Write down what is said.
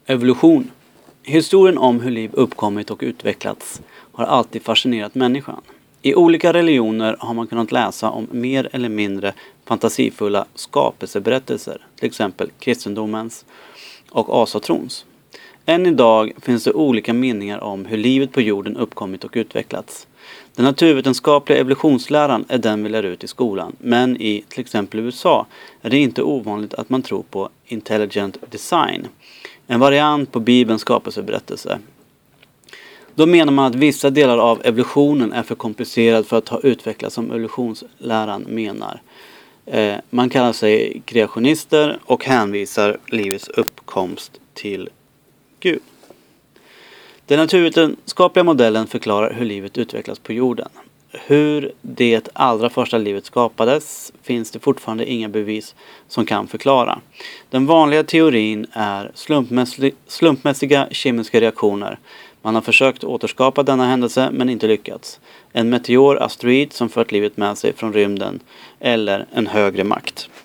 Evolution. Historien om hur liv uppkommit och utvecklats har alltid fascinerat människan. I olika religioner har man kunnat läsa om mer eller mindre fantasifulla skapelseberättelser, till exempel kristendomens och asatrons. Än idag finns det olika meningar om hur livet på jorden uppkommit och utvecklats. Den naturvetenskapliga evolutionsläran är den vi lär ut i skolan, men i till exempel USA är det inte ovanligt att man tror på intelligent design, en variant på Bibelns skapelseberättelse. Då menar man att vissa delar av evolutionen är för komplicerad för att ha utvecklats som evolutionsläran menar. Man kallar sig kreationister och hänvisar livets uppkomst till Gud. Den naturvetenskapliga modellen förklarar hur livet utvecklas på jorden. Hur det allra första livet skapades finns det fortfarande inga bevis som kan förklara. Den vanliga teorin är slumpmässiga kemiska reaktioner. Man har försökt återskapa denna händelse men inte lyckats. En meteor, asteroid som fört livet med sig från rymden eller en högre makt.